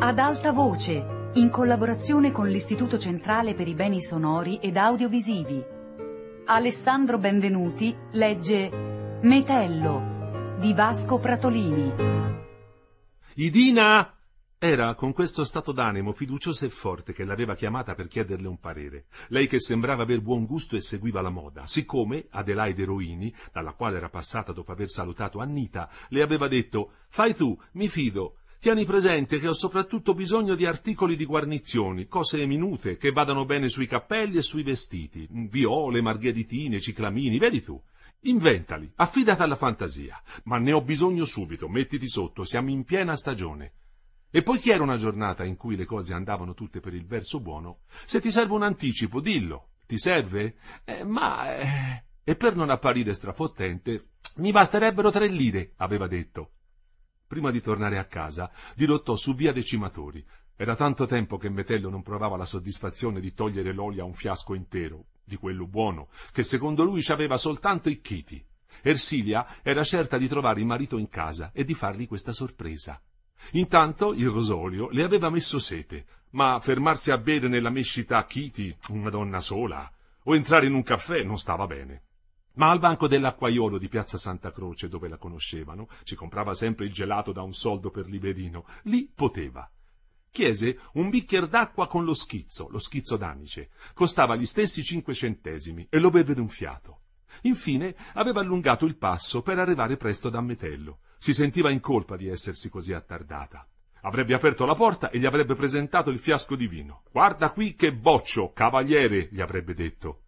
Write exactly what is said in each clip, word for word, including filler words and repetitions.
Ad alta voce, in collaborazione con l'Istituto Centrale per i Beni Sonori ed Audiovisivi. Alessandro Benvenuti legge Metello di Vasco Pratolini. Idina! Era con questo stato d'animo fiducioso e forte che l'aveva chiamata per chiederle un parere. Lei che sembrava aver buon gusto e seguiva la moda, siccome Adelaide Roini, dalla quale era passata dopo aver salutato Annita, le aveva detto: «Fai tu, mi fido. Tieni presente che ho soprattutto bisogno di articoli di guarnizioni, cose minute, che vadano bene sui cappelli e sui vestiti, viole, margheritine, ciclamini, vedi tu. Inventali, affidati alla fantasia, ma ne ho bisogno subito, mettiti sotto, siamo in piena stagione». E poi chi era una giornata in cui le cose andavano tutte per il verso buono? Se ti serve un anticipo, dillo. Ti serve? Eh, ma... Eh... E per non apparire strafottente, mi basterebbero tre lire, aveva detto. Prima di tornare a casa, dirottò su via Decimatori. Era tanto tempo che Metello non provava la soddisfazione di togliere l'olio a un fiasco intero, di quello buono, che secondo lui ci aveva soltanto i chiti. Ersilia era certa di trovare il marito in casa e di fargli questa sorpresa. Intanto il Rosolio le aveva messo sete, ma fermarsi a bere nella mescita chiti, una donna sola, o entrare in un caffè non stava bene. Ma al banco dell'acquaiolo di piazza Santa Croce, dove la conoscevano, ci comprava sempre il gelato da un soldo per liberino, lì poteva. Chiese un bicchier d'acqua con lo schizzo, lo schizzo d'anice, costava gli stessi cinque centesimi e lo beve d'un fiato. Infine aveva allungato il passo per arrivare presto da Metello. Si sentiva in colpa di essersi così attardata. Avrebbe aperto la porta e gli avrebbe presentato il fiasco di vino. «Guarda qui che boccio, cavaliere!» gli avrebbe detto.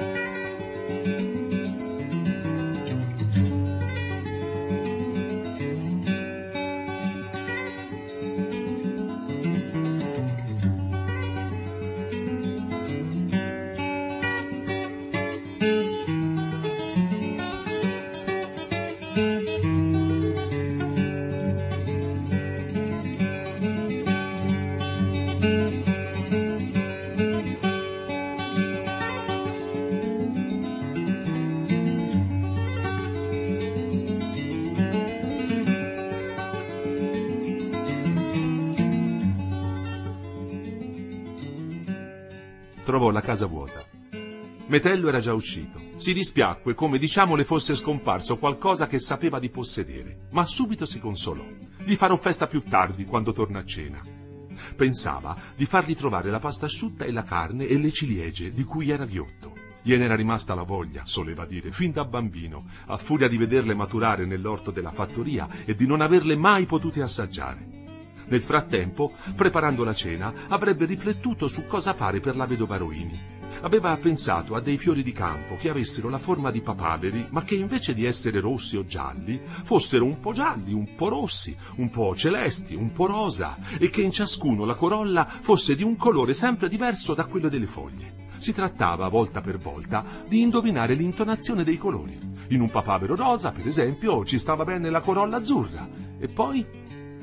Trovò la casa vuota. Metello era già uscito. Si dispiacque come, diciamo, le fosse scomparso qualcosa che sapeva di possedere, ma subito si consolò. Gli farò festa più tardi, quando torna a cena. Pensava di fargli trovare la pasta asciutta e la carne e le ciliegie, di cui era ghiotto. Gliene era rimasta la voglia, soleva dire, fin da bambino, a furia di vederle maturare nell'orto della fattoria e di non averle mai potute assaggiare. Nel frattempo, preparando la cena, avrebbe riflettuto su cosa fare per la vedova Roini. Aveva pensato a dei fiori di campo che avessero la forma di papaveri, ma che invece di essere rossi o gialli, fossero un po' gialli, un po' rossi, un po' celesti, un po' rosa, e che in ciascuno la corolla fosse di un colore sempre diverso da quello delle foglie. Si trattava, volta per volta, di indovinare l'intonazione dei colori. In un papavero rosa, per esempio, ci stava bene la corolla azzurra, e poi...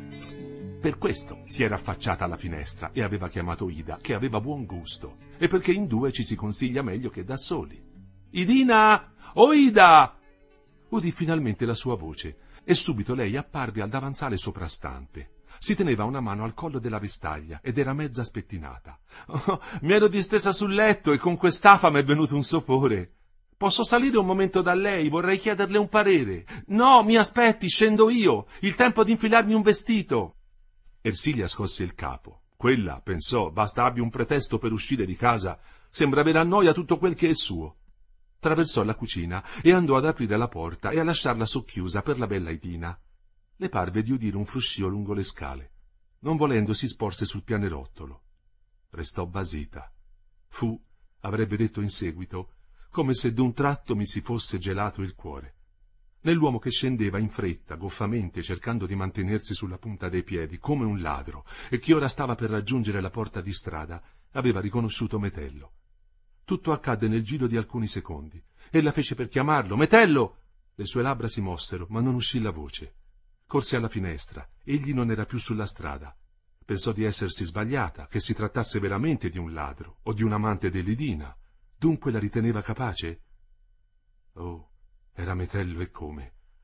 Per questo si era affacciata alla finestra e aveva chiamato Ida, che aveva buon gusto, e perché in due ci si consiglia meglio che da soli. «Idina! Oh Ida!» Udì finalmente la sua voce, e subito lei apparve al davanzale soprastante. Si teneva una mano al collo della vestaglia ed era mezza spettinata. «Oh, mi ero distesa sul letto e con quest'afa m'è venuto un sopore. Posso salire un momento da lei? Vorrei chiederle un parere. No, mi aspetti, scendo io. Il tempo di infilarmi un vestito». Ersilia scosse il capo. Quella, pensò, basta abbia un pretesto per uscire di casa, sembra avere a noia tutto quel che è suo. Traversò la cucina e andò ad aprire la porta e a lasciarla socchiusa per la bella Idina. Le parve di udire un fruscio lungo le scale. Non volendo si sporse sul pianerottolo. Restò basita. Fu, avrebbe detto in seguito, come se d'un tratto mi si fosse gelato il cuore. Nell'uomo che scendeva in fretta, goffamente, cercando di mantenersi sulla punta dei piedi, come un ladro, e che ora stava per raggiungere la porta di strada, aveva riconosciuto Metello. Tutto accadde nel giro di alcuni secondi. Ella fece per chiamarlo. «Metello!» Le sue labbra si mossero, ma non uscì la voce. Corse alla finestra. Egli non era più sulla strada. Pensò di essersi sbagliata, che si trattasse veramente di un ladro, o di un amante dell'Idina. Dunque la riteneva capace? Oh, era Metello e come.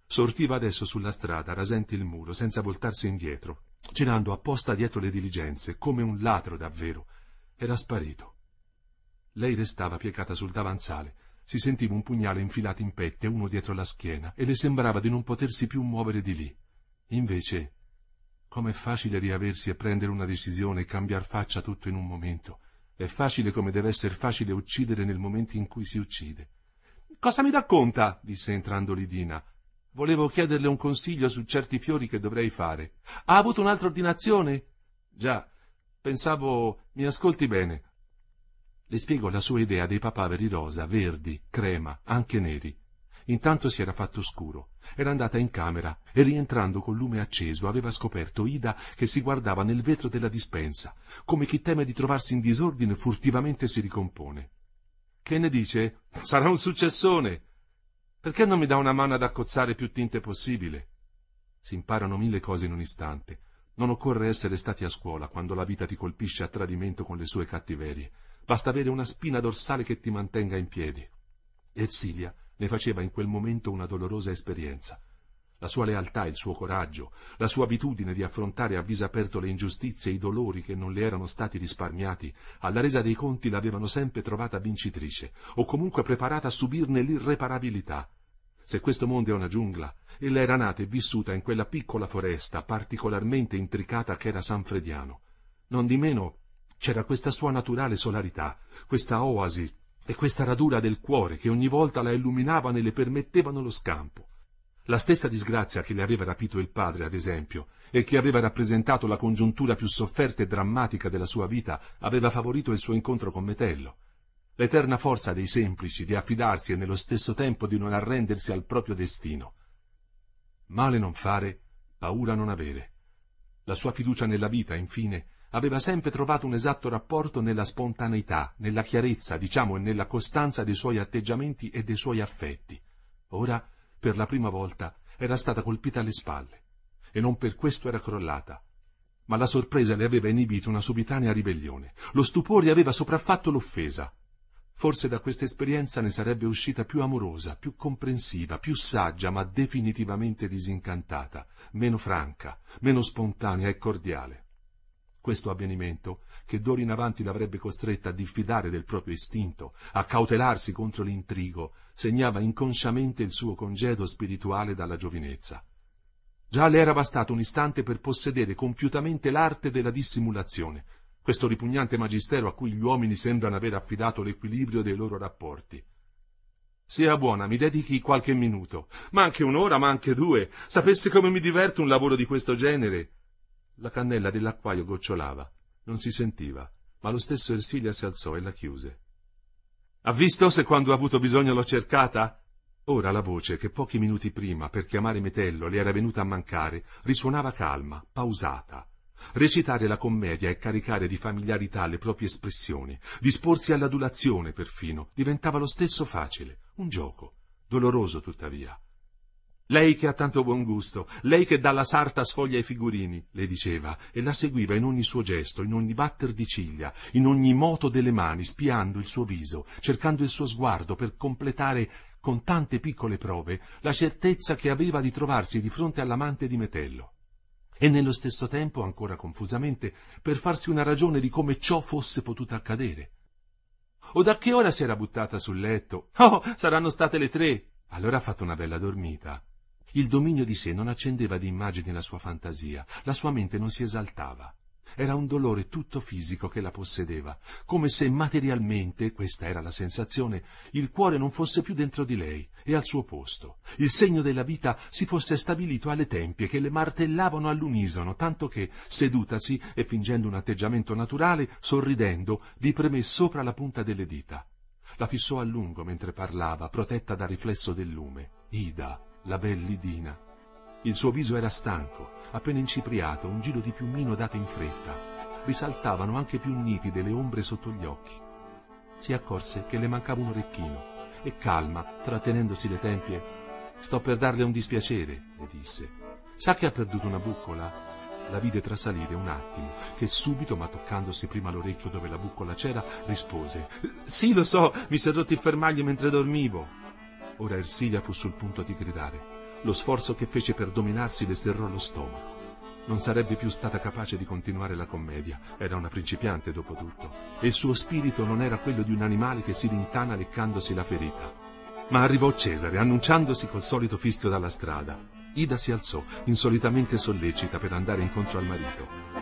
Sortiva adesso sulla strada, rasente il muro, senza voltarsi indietro, girando apposta dietro le diligenze, come un ladro davvero. Era sparito. Lei restava piegata sul davanzale, si sentiva un pugnale infilato in petto e uno dietro la schiena, e le sembrava di non potersi più muovere di lì. Invece, com'è facile riaversi e prendere una decisione e cambiar faccia tutto in un momento. È facile come deve essere facile uccidere nel momento in cui si uccide. «Cosa mi racconta?» disse entrando Lidina. «Volevo chiederle un consiglio su certi fiori che dovrei fare. Ha avuto un'altra ordinazione?» «Già, pensavo... mi ascolti bene». Le spiegò la sua idea dei papaveri rosa, verdi, crema, anche neri. Intanto si era fatto scuro. Era andata in camera e, rientrando col lume acceso, aveva scoperto Ida che si guardava nel vetro della dispensa, come chi teme di trovarsi in disordine furtivamente si ricompone. «Che ne dice? Sarà un successone! Perché non mi dà una mano ad accozzare più tinte possibile?» Si imparano mille cose in un istante. Non occorre essere stati a scuola quando la vita ti colpisce a tradimento con le sue cattiverie. Basta avere una spina dorsale che ti mantenga in piedi. Ersilia ne faceva in quel momento una dolorosa esperienza. La sua lealtà, il suo coraggio, la sua abitudine di affrontare a viso aperto le ingiustizie e i dolori che non le erano stati risparmiati, alla resa dei conti l'avevano sempre trovata vincitrice, o comunque preparata a subirne l'irreparabilità. Se questo mondo è una giungla, ella era nata e vissuta in quella piccola foresta particolarmente intricata che era San Frediano. Non di meno c'era questa sua naturale solarità, questa oasi e questa radura del cuore che ogni volta la illuminavano e le permettevano lo scampo. La stessa disgrazia che le aveva rapito il padre, ad esempio, e che aveva rappresentato la congiuntura più sofferta e drammatica della sua vita, aveva favorito il suo incontro con Metello. L'eterna forza dei semplici di affidarsi e nello stesso tempo di non arrendersi al proprio destino. Male non fare, paura non avere. La sua fiducia nella vita, infine, aveva sempre trovato un esatto rapporto nella spontaneità, nella chiarezza, diciamo, e nella costanza dei suoi atteggiamenti e dei suoi affetti. Ora, per la prima volta, era stata colpita alle spalle, e non per questo era crollata. Ma la sorpresa le aveva inibito una subitanea ribellione. Lo stupore aveva sopraffatto l'offesa. Forse da questa esperienza ne sarebbe uscita più amorosa, più comprensiva, più saggia, ma definitivamente disincantata, meno franca, meno spontanea e cordiale. Questo avvenimento, che d'ora in avanti l'avrebbe costretta a diffidare del proprio istinto, a cautelarsi contro l'intrigo, segnava inconsciamente il suo congedo spirituale dalla giovinezza. Già le era bastato un istante per possedere compiutamente l'arte della dissimulazione, questo ripugnante magistero a cui gli uomini sembrano aver affidato l'equilibrio dei loro rapporti. «Sia buona, mi dedichi qualche minuto, ma anche un'ora, ma anche due. Sapesse come mi diverte un lavoro di questo genere!» La cannella dell'acquaio gocciolava. Non si sentiva, ma lo stesso Ersilia si alzò e la chiuse. «Ha visto se quando ha avuto bisogno l'ho cercata?» Ora la voce, che pochi minuti prima, per chiamare Metello, le era venuta a mancare, risuonava calma, pausata. Recitare la commedia e caricare di familiarità le proprie espressioni, disporsi all'adulazione perfino, diventava lo stesso facile, un gioco, doloroso tuttavia. «Lei che ha tanto buon gusto, lei che dalla sarta sfoglia i figurini», le diceva, e la seguiva in ogni suo gesto, in ogni batter di ciglia, in ogni moto delle mani, spiando il suo viso, cercando il suo sguardo per completare, con tante piccole prove, la certezza che aveva di trovarsi di fronte all'amante di Metello. E nello stesso tempo, ancora confusamente, per farsi una ragione di come ciò fosse potuto accadere. «O da che ora si era buttata sul letto?» «Oh, saranno state le tre!» «Allora ha fatto una bella dormita». Il dominio di sé non accendeva di immagini la sua fantasia, la sua mente non si esaltava. Era un dolore tutto fisico che la possedeva, come se materialmente, questa era la sensazione, il cuore non fosse più dentro di lei e al suo posto. Il segno della vita si fosse stabilito alle tempie che le martellavano all'unisono, tanto che, sedutasi e fingendo un atteggiamento naturale, sorridendo, vi premé sopra la punta delle dita. La fissò a lungo mentre parlava, protetta dal riflesso del lume. Ida, la bella Lidina. Il suo viso era stanco, appena incipriato, un giro di piumino dato in fretta. Risaltavano anche più nitide le ombre sotto gli occhi. Si accorse che le mancava un orecchino e calma, trattenendosi le tempie, «Sto per darle un dispiacere», le disse. «Sa che ha perduto una buccola?» La vide trasalire un attimo, che subito, ma toccandosi prima l'orecchio dove la buccola c'era, rispose: «Sì, lo so, mi si è rotto il fermaglio mentre dormivo». Ora Ersilia fu sul punto di gridare: Lo sforzo che fece per dominarsi le serrò lo stomaco. Non sarebbe più stata capace di continuare la commedia, era una principiante dopo tutto, e il suo spirito non era quello di un animale che si rintana leccandosi la ferita. Ma arrivò Cesare, annunciandosi col solito fischio dalla strada. Ida si alzò, insolitamente sollecita, per andare incontro al marito.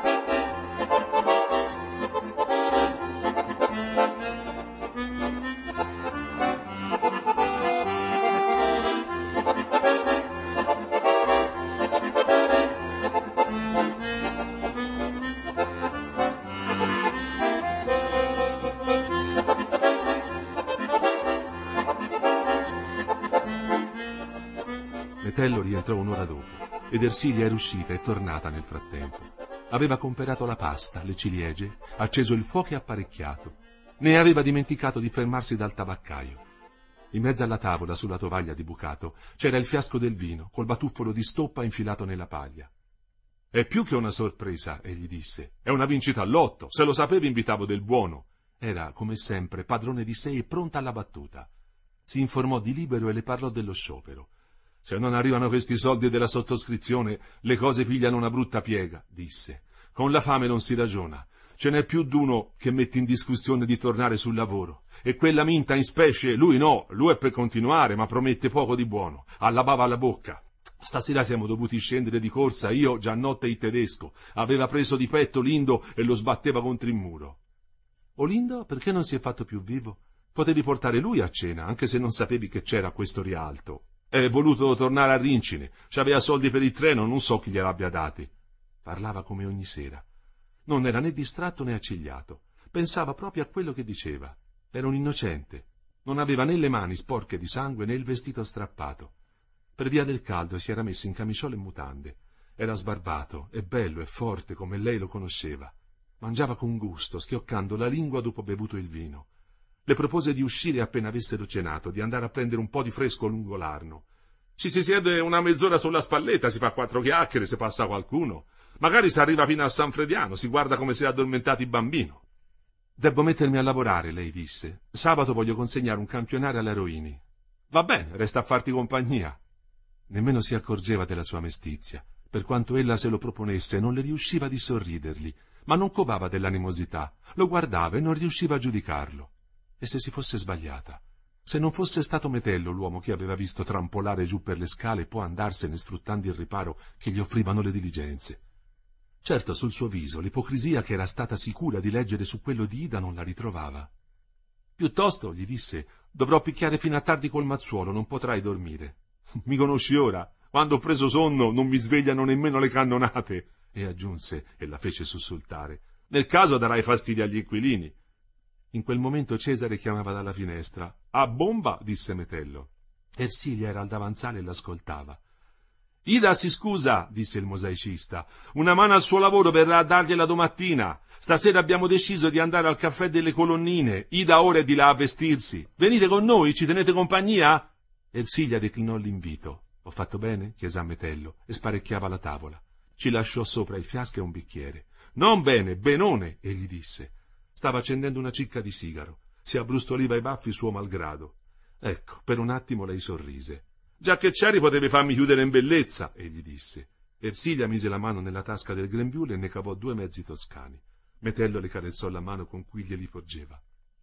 Metello rientrò un'ora dopo ed Ersilia era uscita e tornata nel frattempo. Aveva comperato la pasta, le ciliegie, acceso il fuoco e apparecchiato. Ne aveva dimenticato di fermarsi dal tabaccaio. In mezzo alla tavola, sulla tovaglia di bucato, c'era il fiasco del vino, col batuffolo di stoppa infilato nella paglia. «È più che una sorpresa», egli disse. «È una vincita al lotto. Se lo sapevi invitavo del buono». Era, come sempre, padrone di sé e pronta alla battuta. Si informò di Libero e le parlò dello sciopero. «Se non arrivano questi soldi della sottoscrizione, le cose pigliano una brutta piega», disse. «Con la fame non si ragiona. Ce n'è più d'uno che mette in discussione di tornare sul lavoro. E quella Minta in specie, lui no, lui è per continuare, ma promette poco di buono. Alla bava alla bocca. Stasera siamo dovuti scendere di corsa, io, Giannotta e il tedesco. Aveva preso di petto Lindo e lo sbatteva contro il muro». «O Lindo, perché non si è fatto più vivo? Potevi portare lui a cena, anche se non sapevi che c'era questo rialto». «È voluto tornare a Rincine. C'aveva soldi per il treno, non so chi gliel'abbia dati». Parlava come ogni sera. Non era né distratto né accigliato. Pensava proprio a quello che diceva. Era un innocente. Non aveva né le mani sporche di sangue né il vestito strappato. Per via del caldo si era messo in camiciola e mutande. Era sbarbato, e bello e forte come lei lo conosceva. Mangiava con gusto, schioccando la lingua dopo bevuto il vino. Le propose di uscire appena avessero cenato, di andare a prendere un po' di fresco lungo l'Arno. «Ci si siede una mezz'ora sulla spalletta, si fa quattro chiacchiere, se passa qualcuno. Magari si arriva fino a San Frediano, si guarda come si è addormentati il bambino». «Debbo mettermi a lavorare», lei disse. «Sabato voglio consegnare un campionario alla Roini». «Va bene, resta a farti compagnia». Nemmeno si accorgeva della sua mestizia. Per quanto ella se lo proponesse, non le riusciva di sorridergli, ma non covava dell'animosità. Lo guardava e non riusciva a giudicarlo. E se si fosse sbagliata? Se non fosse stato Metello l'uomo che aveva visto trampolare giù per le scale e poi andarsene sfruttando il riparo che gli offrivano le diligenze. Certo, sul suo viso l'ipocrisia che era stata sicura di leggere su quello di Ida non la ritrovava. «Piuttosto», gli disse, «dovrò picchiare fino a tardi col mazzuolo, non potrai dormire». «Mi conosci ora? Quando ho preso sonno non mi svegliano nemmeno le cannonate». E aggiunse, e la fece sussultare, «Nel caso darai fastidio agli inquilini». In quel momento Cesare chiamava dalla finestra. «A bomba», disse Metello. Ersilia era al davanzale e l'ascoltava. «Ida si scusa», disse il mosaicista. «Una mano al suo lavoro verrà a dargliela domattina. Stasera abbiamo deciso di andare al caffè delle colonnine. Ida ora è di là a vestirsi. Venite con noi, ci tenete compagnia?» Ersilia declinò l'invito. «Ho fatto bene?» chiese a Metello e sparecchiava la tavola. Ci lasciò sopra il fiasco e un bicchiere. «Non bene, benone», egli disse. Stava accendendo una cicca di sigaro. Si abbrustoliva i baffi suo malgrado. Ecco, per un attimo lei sorrise. «Già che c'eri potevi farmi chiudere in bellezza», egli disse. Ersilia mise la mano nella tasca del grembiule e ne cavò due mezzi toscani. Metello le carezzò la mano con cui glieli porgeva.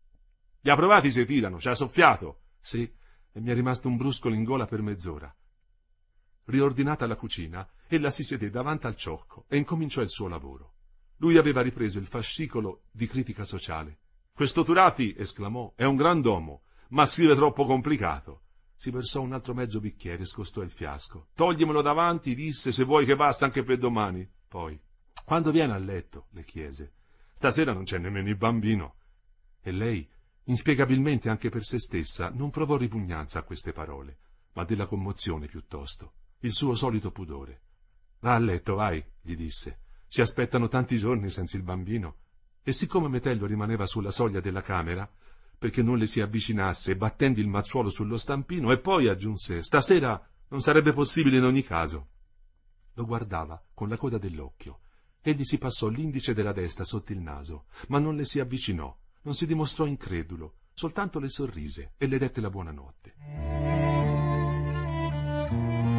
«Li ha provati se tirano, ci ha soffiato?» «Sì, e mi è rimasto un bruscolo in gola per mezz'ora». Riordinata la cucina, ella si sedé davanti al ciocco e incominciò il suo lavoro. Lui aveva ripreso il fascicolo di critica sociale. «Questo Turati», esclamò, «è un grand'uomo, ma scrive troppo complicato». Si versò un altro mezzo bicchiere e scostò il fiasco. «Toglimelo davanti», disse, «se vuoi che basta anche per domani». Poi, «Quando viene a letto?» le chiese. «Stasera non c'è nemmeno il bambino». E lei, inspiegabilmente anche per se stessa, non provò ripugnanza a queste parole, ma della commozione piuttosto, il suo solito pudore. «Va a letto, vai», gli disse. «Ci aspettano tanti giorni senza il bambino». E siccome Metello rimaneva sulla soglia della camera, perché non le si avvicinasse, battendo il mazzuolo sullo stampino, e poi aggiunse, «Stasera non sarebbe possibile in ogni caso». Lo guardava con la coda dell'occhio. Egli si passò l'indice della destra sotto il naso, ma non le si avvicinò, non si dimostrò incredulo, soltanto le sorrise e le dette la buonanotte.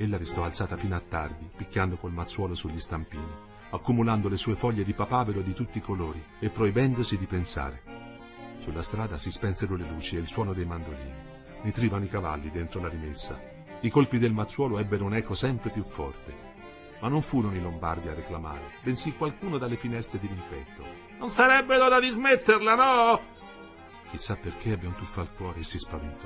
ella restò alzata fino a tardi, picchiando col mazzuolo sugli stampini, accumulando le sue foglie di papavero di tutti i colori e proibendosi di pensare. Sulla strada si spensero le luci e il suono dei mandolini. Nitrivano i cavalli dentro la rimessa. I colpi del mazzuolo ebbero un'eco sempre più forte. Ma non furono i lombardi a reclamare, bensì qualcuno dalle finestre di rimpetto. «Non sarebbe l'ora di smetterla, no?» Chissà perché ebbe un tuffo al cuore e si spaventò.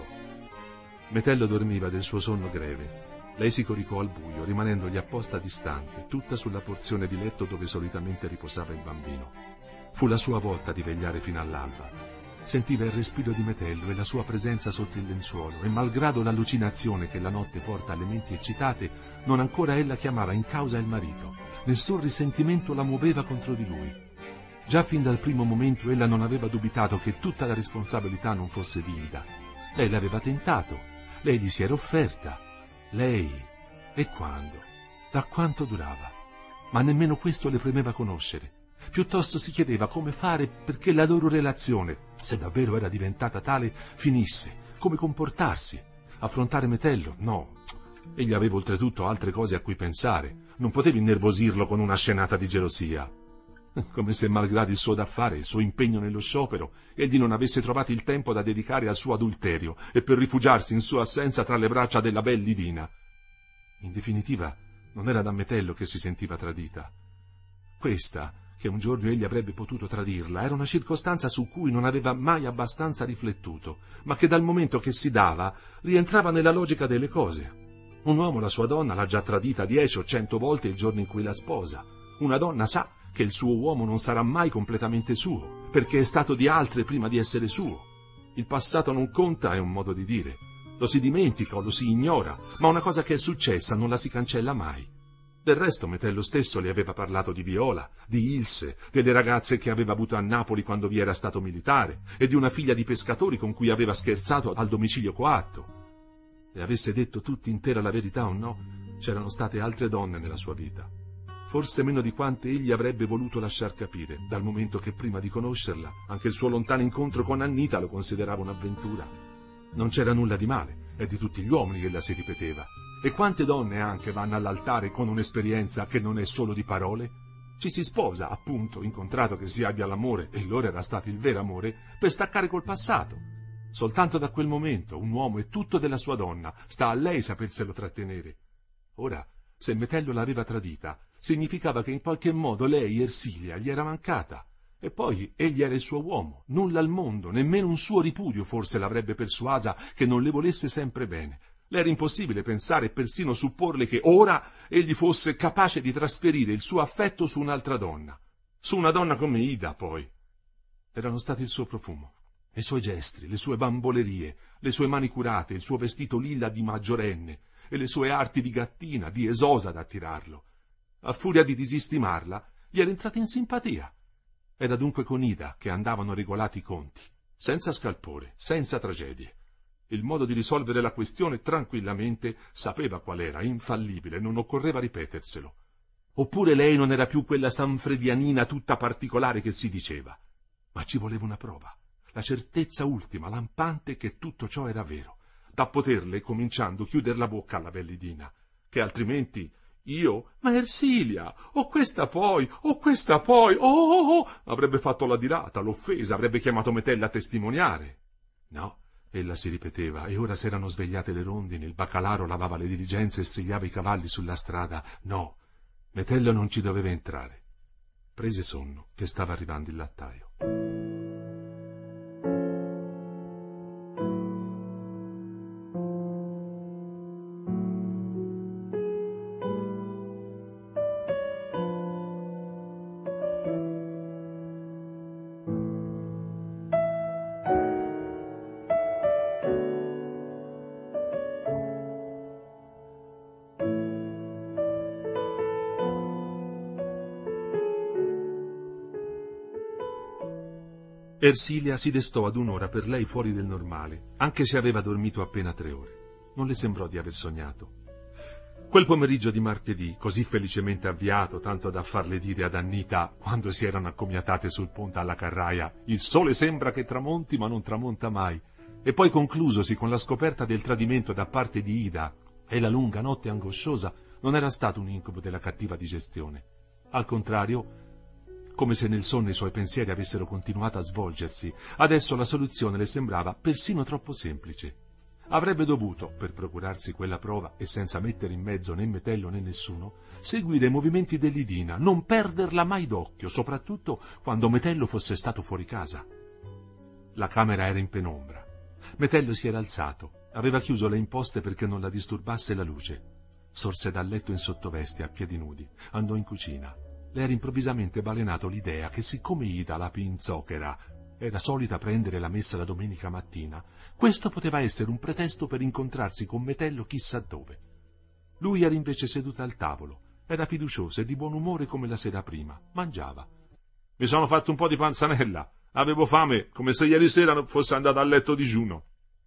Metello dormiva del suo sonno greve. Lei si coricò al buio, rimanendogli apposta distante, tutta sulla porzione di letto dove solitamente riposava il bambino. Fu la sua volta di vegliare fino all'alba. Sentiva il respiro di Metello e la sua presenza sotto il lenzuolo, e malgrado l'allucinazione che la notte porta alle menti eccitate, non ancora ella chiamava in causa il marito. Nessun risentimento la muoveva contro di lui. Già fin dal primo momento ella non aveva dubitato che tutta la responsabilità non fosse di Ida. Lei l'aveva tentato, lei gli si era offerta. Lei? E quando? Da quanto durava? Ma nemmeno questo le premeva conoscere. Piuttosto si chiedeva come fare perché la loro relazione, se davvero era diventata tale, finisse. Come comportarsi. Affrontare Metello? No. Egli aveva oltretutto altre cose a cui pensare. Non poteva innervosirlo con una scenata di gelosia. Come se, malgrado il suo da fare, il suo impegno nello sciopero, egli non avesse trovato il tempo da dedicare al suo adulterio e per rifugiarsi in sua assenza tra le braccia della bella Idina. In definitiva, non era da Metello che si sentiva tradita. Questa, che un giorno egli avrebbe potuto tradirla, era una circostanza su cui non aveva mai abbastanza riflettuto, ma che dal momento che si dava rientrava nella logica delle cose. Un uomo la sua donna l'ha già tradita dieci o cento volte il giorno in cui la sposa. Una donna sa che il suo uomo non sarà mai completamente suo, perché è stato di altre prima di essere suo. Il passato non conta, è un modo di dire. Lo si dimentica o lo si ignora, ma una cosa che è successa non la si cancella mai. Del resto Metello stesso le aveva parlato di Viola, di Ilse, delle ragazze che aveva avuto a Napoli quando vi era stato militare, e di una figlia di pescatori con cui aveva scherzato al domicilio coatto. Le avesse detto tutta intera la verità o no, c'erano state altre donne nella sua vita. Forse meno di quante egli avrebbe voluto lasciar capire, dal momento che prima di conoscerla anche il suo lontano incontro con Annita lo considerava un'avventura. Non c'era nulla di male, è di tutti gli uomini che la si ripeteva. E quante donne anche vanno all'altare con un'esperienza che non è solo di parole? Ci si sposa, appunto, incontrato che si abbia l'amore, e loro era stato il vero amore, per staccare col passato. Soltanto da quel momento un uomo è tutto della sua donna, sta a lei saperselo trattenere. Ora, se Metello l'aveva tradita, significava che in qualche modo lei, Ersilia, gli era mancata. E poi egli era il suo uomo, nulla al mondo, nemmeno un suo ripudio forse l'avrebbe persuasa che non le volesse sempre bene. Le era impossibile pensare e persino supporle che ora egli fosse capace di trasferire il suo affetto su un'altra donna. Su una donna come Ida, poi. Erano stati il suo profumo, i suoi gesti, le sue bambolerie, le sue mani curate, il suo vestito lilla di maggiorenne e le sue arti di gattina, di esosa ad attirarlo. A furia di disistimarla, gli era entrata in simpatia. Era dunque con Ida che andavano regolati i conti, senza scalpore, senza tragedie. Il modo di risolvere la questione tranquillamente sapeva qual era, infallibile, non occorreva ripeterselo. Oppure lei non era più quella sanfredianina tutta particolare che si diceva. Ma ci voleva una prova, la certezza ultima, lampante, che tutto ciò era vero, da poterle, cominciando, chiudere la bocca alla bellidina, che altrimenti io, ma Ersilia, o questa poi, o questa poi, oh, oh, oh, avrebbe fatto la dirata, l'offesa, avrebbe chiamato Metella a testimoniare. No. Ella si ripeteva, e ora s'erano svegliate le rondini, il baccalaro lavava le diligenze e strigliava i cavalli sulla strada. No, Metello non ci doveva entrare. Prese sonno, che stava arrivando il lattaio. Ersilia si destò ad un'ora per lei fuori del normale, anche se aveva dormito appena tre ore. Non le sembrò di aver sognato. Quel pomeriggio di martedì, così felicemente avviato, tanto da farle dire ad Annita, quando si erano accomiatate sul ponte alla Carraia, il sole sembra che tramonti ma non tramonta mai, e poi conclusosi con la scoperta del tradimento da parte di Ida, E la lunga notte angosciosa non era stato un incubo della cattiva digestione. Al contrario, come se nel sonno i suoi pensieri avessero continuato a svolgersi, adesso la soluzione le sembrava persino troppo semplice. Avrebbe dovuto, per procurarsi quella prova e senza mettere in mezzo né Metello né nessuno, seguire i movimenti dell'Idina, non perderla mai d'occhio, soprattutto quando Metello fosse stato fuori casa. La camera era in penombra. Metello si era alzato, aveva chiuso le imposte perché non la disturbasse la luce. Sorse dal letto in sottoveste, a piedi nudi, andò in cucina. Le era improvvisamente balenato l'idea che siccome Ida, la pinzochera, era solita prendere la messa la domenica mattina, questo poteva essere un pretesto per incontrarsi con Metello chissà dove. Lui era invece seduto al tavolo, era fiducioso e di buon umore come la sera prima, mangiava. «Mi sono fatto un po' di panzanella, avevo fame, come se ieri sera fosse andato a letto digiuno».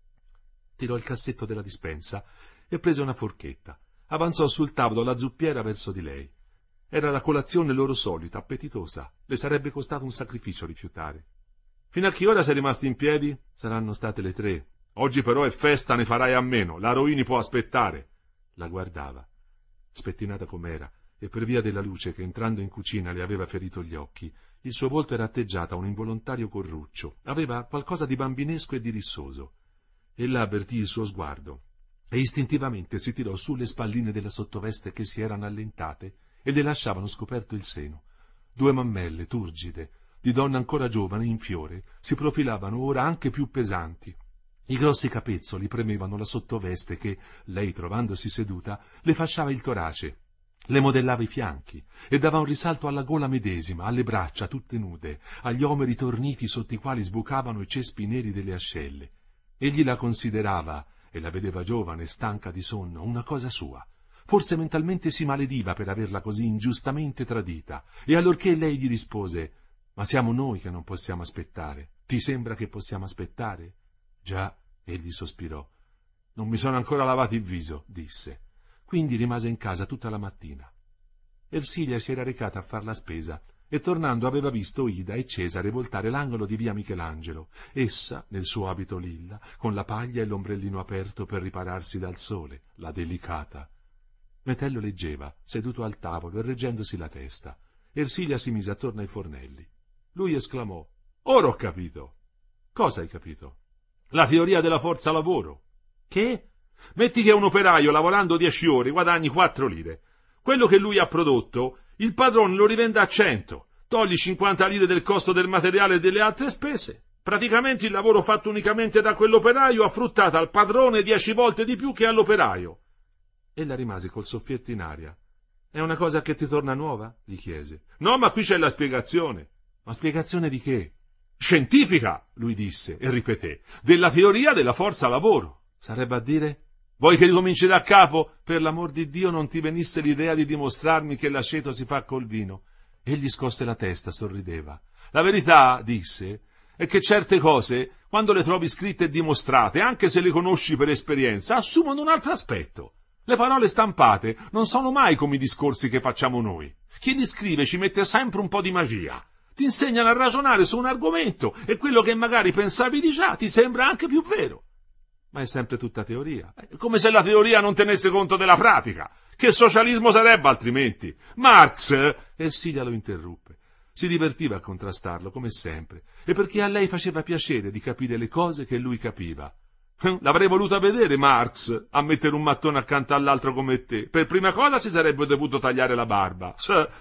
Tirò il cassetto della dispensa e prese una forchetta. Avanzò sul tavolo la zuppiera verso di lei. Era la colazione loro solita, appetitosa. Le sarebbe costato un sacrificio rifiutare. «Fino a che ora sei rimasti in piedi?» «Saranno state le tre. Oggi però è festa, ne farai a meno. La Roini può aspettare». La guardava, spettinata com'era, e per via della luce che entrando in cucina le aveva ferito gli occhi, il suo volto era atteggiato a un involontario corruccio. Aveva qualcosa di bambinesco e di rissoso. Ella avvertì il suo sguardo e istintivamente si tirò su le spalline della sottoveste che si erano allentate e le lasciavano scoperto il seno. Due mammelle turgide, di donna ancora giovane, in fiore, si profilavano ora anche più pesanti. I grossi capezzoli premevano la sottoveste che, lei trovandosi seduta, le fasciava il torace, le modellava i fianchi e dava un risalto alla gola medesima, alle braccia tutte nude, agli omeri torniti sotto i quali sbucavano i cespi neri delle ascelle. Egli la considerava, e la vedeva giovane, stanca di sonno, una cosa sua. Forse mentalmente si malediva per averla così ingiustamente tradita, e allorché lei gli rispose: «Ma siamo noi che non possiamo aspettare. Ti sembra che possiamo aspettare?» «Già», egli sospirò. «Non mi sono ancora lavato il viso», disse. Quindi rimase in casa tutta la mattina. Ersilia si era recata a far la spesa e tornando aveva visto Ida e Cesare voltare l'angolo di via Michelangelo, essa nel suo abito lilla, con la paglia e l'ombrellino aperto per ripararsi dal sole, la delicata. Metello leggeva, seduto al tavolo e reggendosi la testa. Ersilia si mise attorno ai fornelli. Lui esclamò: «Ora ho capito». «Cosa hai capito?» «La teoria della forza lavoro». «Che?» «Metti che un operaio lavorando dieci ore guadagni quattro lire. Quello che lui ha prodotto, il padrone lo rivende a cento. Togli cinquanta lire del costo del materiale e delle altre spese. Praticamente il lavoro fatto unicamente da quell'operaio ha fruttato al padrone dieci volte di più che all'operaio». Ella rimase col soffietto in aria. «È una cosa che ti torna nuova?» gli chiese. «No, ma qui c'è la spiegazione». «Ma spiegazione di che?» «Scientifica», lui disse e ripeté, «della teoria della forza lavoro». Sarebbe a dire: «Vuoi che ricominci da capo? Per l'amor di Dio non ti venisse l'idea di dimostrarmi che l'aceto si fa col vino». Egli scosse la testa, sorrideva. «La verità», disse, «è che certe cose, quando le trovi scritte e dimostrate, anche se le conosci per esperienza, assumono un altro aspetto. Le parole stampate non sono mai come i discorsi che facciamo noi. Chi li scrive ci mette sempre un po' di magia. Ti insegnano a ragionare su un argomento e quello che magari pensavi di già ti sembra anche più vero. Ma è sempre tutta teoria. È come se la teoria non tenesse conto della pratica. Che socialismo sarebbe altrimenti? Marx!» Ersilia lo interruppe. Si divertiva a contrastarlo, come sempre, e perché a lei faceva piacere di capire le cose che lui capiva. «L'avrei voluta vedere Marx a mettere un mattone accanto all'altro come te. Per prima cosa si sarebbe dovuto tagliare la barba.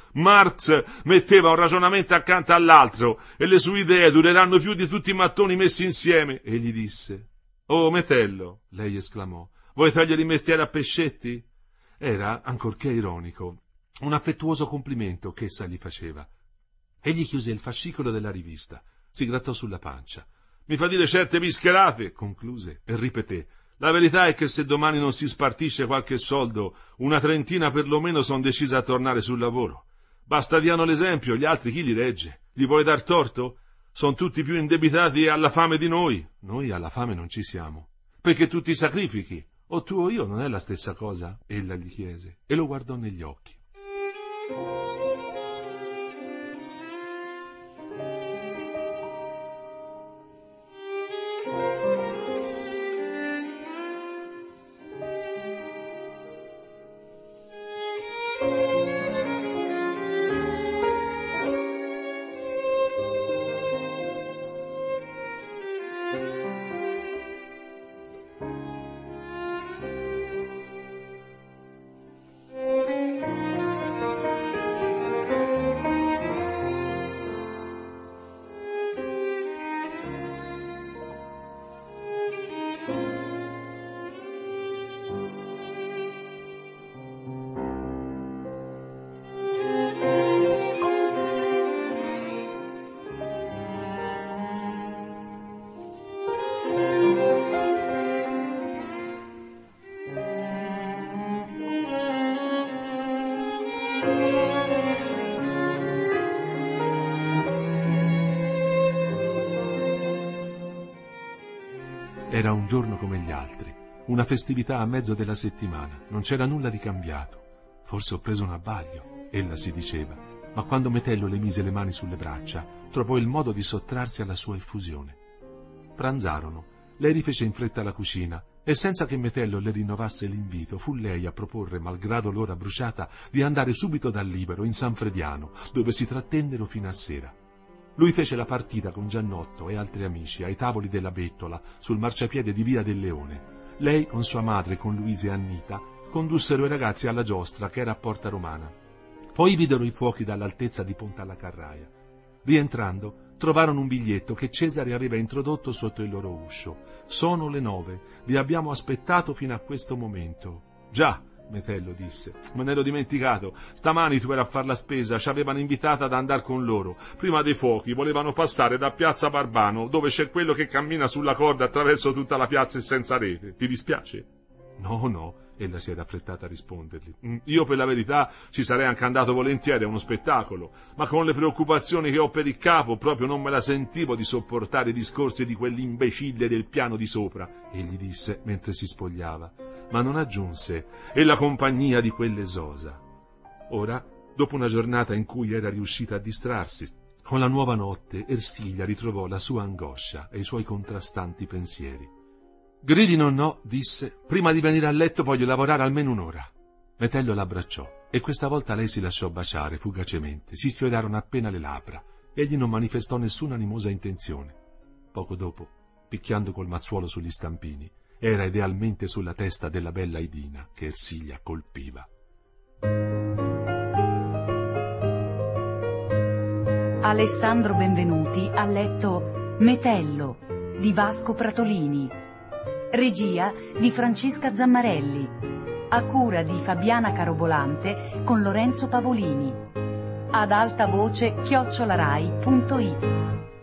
Marx metteva un ragionamento accanto all'altro e le sue idee dureranno più di tutti i mattoni messi insieme». Egli disse: «Oh, Metello», lei esclamò, «vuoi togliere il mestiere a Pescetti?» Era, ancorché ironico, un affettuoso complimento che essa gli faceva. Egli chiuse il fascicolo della rivista, si grattò sulla pancia. «Mi fa dire certe bischerate», concluse, e ripeté: «La verità è che se domani non si spartisce qualche soldo, una trentina perlomeno son decisa a tornare sul lavoro. Basta diano l'esempio, gli altri chi li regge? Gli vuoi dar torto? Son tutti più indebitati alla fame di noi». «Noi alla fame non ci siamo». «Perché tu ti sacrifichi. O tu o io non è la stessa cosa?» ella gli chiese, e lo guardò negli occhi. Era un giorno come gli altri, una festività a mezzo della settimana, non c'era nulla di cambiato. Forse ho preso un abbaglio, ella si diceva, ma quando Metello le mise le mani sulle braccia, trovò il modo di sottrarsi alla sua effusione. Pranzarono, lei rifece in fretta la cucina e senza che Metello le rinnovasse l'invito, fu lei a proporre, malgrado l'ora bruciata, di andare subito dal Libero in San Frediano, dove si trattennero fino a sera. Lui fece la partita con Giannotto e altri amici ai tavoli della Bettola, sul marciapiede di Via del Leone. Lei, con sua madre, con Luisa e Annita, condussero i ragazzi alla giostra che era a Porta Romana. Poi videro i fuochi dall'altezza di Ponte alla Carraia. Rientrando, trovarono un biglietto che Cesare aveva introdotto sotto il loro uscio. «Sono le nove, vi abbiamo aspettato fino a questo momento». «Già», Metello disse, «me ne ero dimenticato. Stamani tu eri a far la spesa, ci avevano invitata ad andar con loro. Prima dei fuochi volevano passare da Piazza Barbano, dove c'è quello che cammina sulla corda attraverso tutta la piazza e senza rete. Ti dispiace?» «No, no», ella si era affrettata a rispondergli. «Io per la verità ci sarei anche andato volentieri a uno spettacolo, ma con le preoccupazioni che ho per il capo proprio non me la sentivo di sopportare i discorsi di quell'imbecille del piano di sopra», egli disse mentre si spogliava, ma non aggiunse «e la compagnia di quell'esosa». Ora, dopo una giornata in cui era riuscita a distrarsi, con la nuova notte Ersilia ritrovò la sua angoscia e i suoi contrastanti pensieri. «Gridi nonnò», disse, «prima di venire a letto voglio lavorare almeno un'ora». Metello l'abbracciò e questa volta lei si lasciò baciare fugacemente, si sfiorarono appena le labbra. Egli non manifestò nessuna animosa intenzione. Poco dopo, picchiando col mazzuolo sugli stampini, era idealmente sulla testa della bella Idina che Ersilia colpiva. Alessandro Benvenuti ha letto Metello di Vasco Pratolini. Regia di Francesca Zammarelli, a cura di Fabiana Carobolante con Lorenzo Pavolini, ad alta voce chiocciolarai punto it.